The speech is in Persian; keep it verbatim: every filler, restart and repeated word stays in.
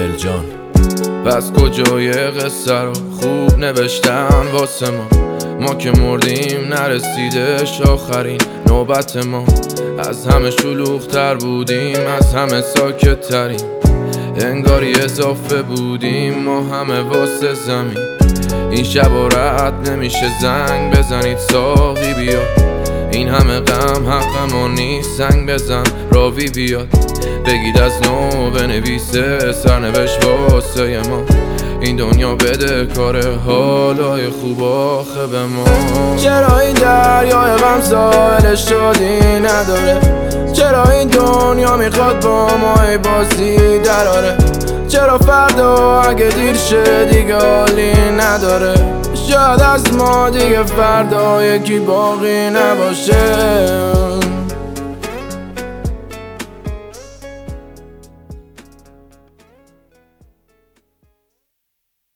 ساحل جان. پس کجای قصه رو خوب نوشتن واسه ما، ما که مردیم نرسیدش آخرین نوبت ما. از همه شلوغ‌تر بودیم، از همه ساکت تریم، انگاری اضافه بودیم ما همه واسه زمین. این شب و رد نمیشه زنگ بزنید ساقی بیا، این همه غم حق ما نیست، زنگ بزن راوی بیاد، بگید از نو بنویسه سرنوشت واسه ما. این دنیا بده کار حالای خوب آخه به ما. چرا این دریای غم ساحلش شدی نداره؟ چرا این دنیا میخواد با ما ای بازی دراره؟ چرا فردا اگه دیر شه دیگه حالی نداره؟ شاید از ما دیگه فردا یکی باقی نباشه.